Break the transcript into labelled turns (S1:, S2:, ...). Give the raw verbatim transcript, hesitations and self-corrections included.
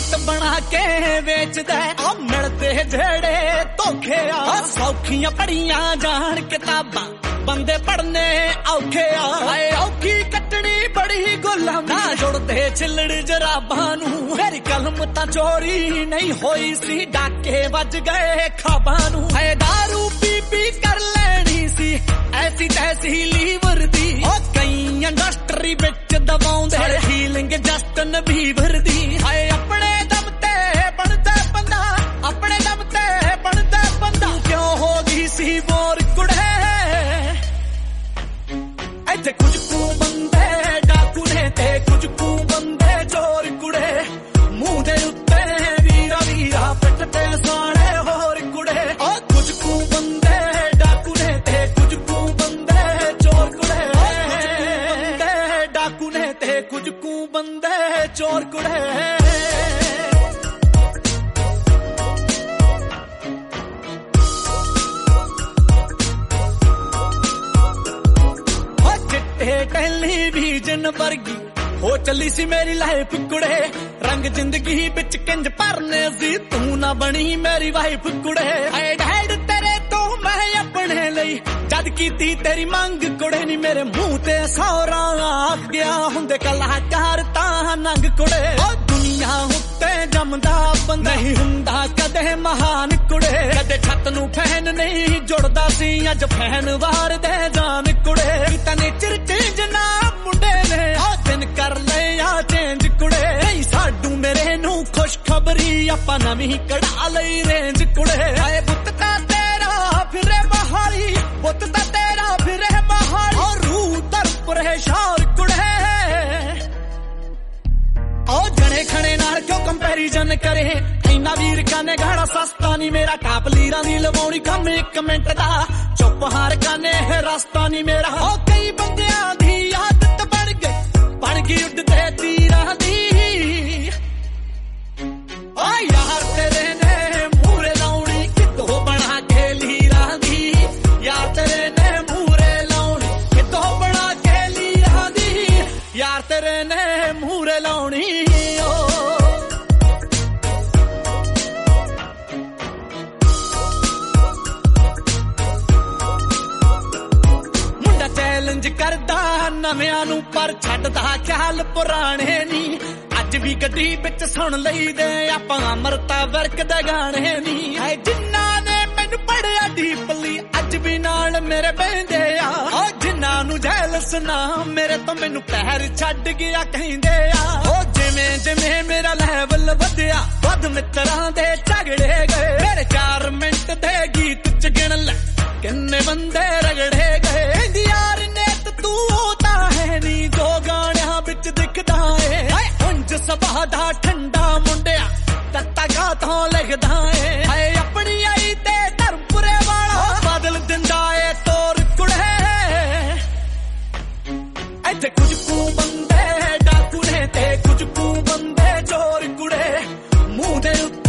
S1: hit ਬਣਾ ਕੇ ਵੇਚਦਾ ਆ ਮਿਲਦੇ ਜਿਹੜੇ ਧੋਖੇ ਆ ਸੌਖੀਆਂ ਪੜੀਆਂ ਜਾਣ ਕਿਤਾਬਾਂ ਬੰਦੇ ਪੜਨੇ ਔਖੇ ਆ ਹਾਏ ਔਖੀ ਕੱਟਣੀ ਬੜੀ ਗੁਲਾਮ ਨਾ ਜੁੜਦੇ ਛਿੱਲੜ ਜਰਾਬਾਂ ਨੂੰ ਮੇਰੀ ਕਲਮ ਤਾਂ ਚੋਰੀ ਨਹੀਂ ਹੋਈ ਸੀ ਡਾਕੇ ਵੱਜ ਗਏ ਖਾਬਾਂ ਨੂੰ ਹਾਏ ਦਾਰੂ ਪੀ ਪੀ ਕਰ ਲੈਣੀ ਸੀ ਐਸੀ ਤੈਸੀ ਲੀਵਰ ਦੀ ਉਹ ਕਈ ਇੰਡਸਟਰੀ ਵਿੱਚ ਦਬਾਉਂਦੇ ਹੀਲਿੰਗ ਜਸਟਨ ਬੀਵਰ ਦੀ ਹਾਏ ਆਪਣੇ ਦਮ ਤੇ ਬਣਦਾ ਬੰਦਾ ਆਪਣੇ ਦਮ ਤੇ ਬਣਦਾ ਬੰਦਾ ਕਿਉਂ ਹੋ ਗਈ ਸੀ ਬੋਰ ਕੁੜੇ ਇੱਥੇ ਕੁਝ ਕੁ ਬੰਦੇ ਡਾਕੂ ਨੇ ਤੇ ਕੁਝ ਕੁ ਬੰਦੇ ਚੋਰ ਕੁੜੇ ਮੂੰਹ ਦੇ ਉੱਤੇ ਵੀਰਾ ਵੀਰਾ ਪਿੱਠ ਤੇ ਸਾੜੇ ਹੋਰ ਕੁੜੇ ਉਹ ਕੁਝ ਕੁ ਬੰਦੇ ਡਾਕੂ ਨੇ ਤੇ ਕੁਝ ਕੁ ਬੰਦੇ ਚੋਰ ਕੁੜੇ ਬੰਦੇ ਡਾਕੂ ਨੇ ਤੇ ਕੁਝ ਕੁ ਬੰਦੇ ਚੋਰ ਕੁੜੇ ਟੈਲੀਵਿਜ਼ਨ ਵਰਗੀ ਹੋ ਚੱਲੀ ਸੀ ਮੇਰੀ ਲਾਈਫ ਕੁੜੇ ਰੰਗ ਜ਼ਿੰਦਗੀ ਵਿੱਚ ਕਿੰਜ ਭਰਨੇ ਸੀ ਤੂੰ ਨਾ ਬਣੀ ਮੇਰੀ ਵਾਈਫ ਕੁੜੇ ਹਾਏ ਡੈਡ ਤੇਰੇ ਤੋਂ ਮੈਂ ਆਪਣੇ ਲਈ ਜਦ ਕੀਤੀ ਤੇਰੀ ਮੰਗ ਕੁੜੇ ਨੀ ਮੇਰੇ ਮੂੰਹ ਤੇ ਸੌਰਾ ਆਖ ਗਿਆ ਹੁੰਦੇ ਕਲਾਕਾਰ ਤਾਂ ਨੰਗ ਕੁੜੇ ਉਹ ਦੁਨੀਆ ਉੱਤੇ ਜੰਮਦਾ ਬੰਦਾ ਨਹੀਂ ਹੁੰਦਾ ਕਦੇ ਮਹਾਨ ਕੁੜੇ ਕਦੇ ਛੱਤ ਨੂੰ ਫੈਨ ਨਹੀਂ ਜੁੜਦਾ ਸੀ ਅੱਜ ਫੈਨ ਵਾਰ ਦੇ ਜਾਨ ਕੁੜੇ ਤਾਂ ਨੇਚਰ ਚੇਂਜ ਨਾ ਮੁੰਡੇ ਨੇ ਆ ਦਿਨ ਕਰ ਲਿਆ ਚੇਂਜ ਕੁੜੇ ਨਹੀਂ ਸਾਡੂ ਮੇਰੇ ਨੂੰ ਖੁਸ਼ਖਬਰੀ ਆਪਾਂ ਨਵੀਂ ਕਢਾ ਲਈ ਰੇਂਜ ਕੁੜੇ ਹਾਏ ਪੁੱਤ ਤਾਂ ਤੇਰਾ ਫਿਰੇ ਬਹਾਰੀ ਪੁੱਤ ਤਾਂ ਤੇਰਾ ਫਿਰੇ ਬਹਾਰੀ ਔਰ ਰੂਹ ਦਰ ਪਰੇਸ਼ਾਨ ਕੁੜੇ ਓ ਜਣੇ ਖਣੇ ਨਾਲ ਕਿਉਂ ਕੰਪੈਰੀਜ਼ਨ ਕਰੇ ਇੰਨਾ ਵੀਰ ਕਾਨੇ ਗਾਣਾ ਸਸਤਾ ਨਹੀਂ ਮੇਰਾ ਟਾਪ ਲੀਰਾਂ ਦੀ ਲਵਾਉਣੀ ਕੰਮ ਇੱਕ ਮਿੰਟ ਦਾ ਚੁੱਪ ਹਾਰ ਕਾਨੇ ਰਸਤਾ ਨਹੀਂ ਮੇਰਾ ਓ ਕਈ ਬੰਦਿਆਂ ਦੀ ਆਦਤ ਬਣ ਗਈ ਬਣ ਗਈ ਉੱਡਦੇ ਤੀਰਾਂ ਦੀ ਓ ਯਾਰ ਤੇਰੇ ਨੇ ਮੂਰੇ ਲਾਉਣੀ ਕਿਤੋਂ ਬਣਾ ਕੇ ਲੀਰਾਂ ਦੀ ਯਾਰ ਤੇਰੇ ਨੇ ਮੂਰੇ ਲਾਉਣੀ ਕਿਤੋਂ ਬਣਾ ਕੇ ਲੀਰਾਂ ਦੀ ਯਾਰ ਤੇਰੇ ਨੇ ਮੂਰੇ ਲਾਉਣੀ ਕਰਦਾ ਨਵਿਆਂ ਨੂੰ ਪਰ ਛੱਡਦਾ ਖਿਆਲ ਪੁਰਾਣੇ ਨੀ ਅੱਜ ਵੀ ਗੱਡੀ ਵਿੱਚ ਸੁਣ ਲਈਦੇ ਆਪਾਂ ਅਮਰਤਾ ਵਰਕ ਦੇ ਗਾਣੇ ਨੀ ਹੈ ਜਿਨ੍ਹਾਂ ਨੇ ਮੈਨੂੰ ਪੜਿਆ ਡੀਪਲੀ ਅੱਜ ਵੀ ਨਾਲ ਮੇਰੇ ਬਹਿੰਦੇ ਆ ਉਹ ਜਿਨ੍ਹਾਂ ਨੂੰ ਜੈਲਸ ਨਾ ਮੇਰੇ ਤੋਂ ਮੈਨੂੰ ਪੈਰ ਛੱਡ ਗਿਆ ਕਹਿੰਦੇ ਆ ਉਹ ਜਿਵੇਂ ਜਿਵੇਂ ਮੇਰਾ ਲੈਵਲ ਵਧਿਆ ਵੱਧ ਮਿੱਤਰਾਂ ਦੇ ਝਗੜੇ ਗਏ ਮੇਰੇ ਚਾਰ ਮਿੰਟ ਦੇ ਗੀਤ ਚ ਗਿਣ ਲੈ ਕਿੰਨੇ ਬੰਦੇ ਰਗੜੇ ਗਏ ਯਾਰ ਨੇ ਤੂੰ ਤਾਂ ਹੈ ਨੀ ਜੋ ਗਾਣਿਆਂ ਵਿੱਚ ਦਿਖਦਾ ਏ ਉਂਝ ਸੁਭਾਅ ਦਾ ਠੰਡਾ ਮੁੰਡਿਆ ਤੱਤਾ ਗਾ ਤੋਂ ਲਿਖਦਾ ਏ ਹਾਏ ਆਪਣੀ ਆਈ ਤੇ ਧਰਮਪੁਰੇ ਵਾਲਾ ਬਦਲ ਦਿੰਦਾ ਏ ਤੋਰ ਕੁੜੇ ਇੱਥੇ ਕੁਝ ਕੁ ਬੰਦੇ ਡਾਕੂ ਨੇ ਤੇ ਕੁਝ ਕੁ ਬੰਦੇ ਚੋਰ ਕੁੜੇ ਮੂੰਹ ਦੇ ਉੱਤੇ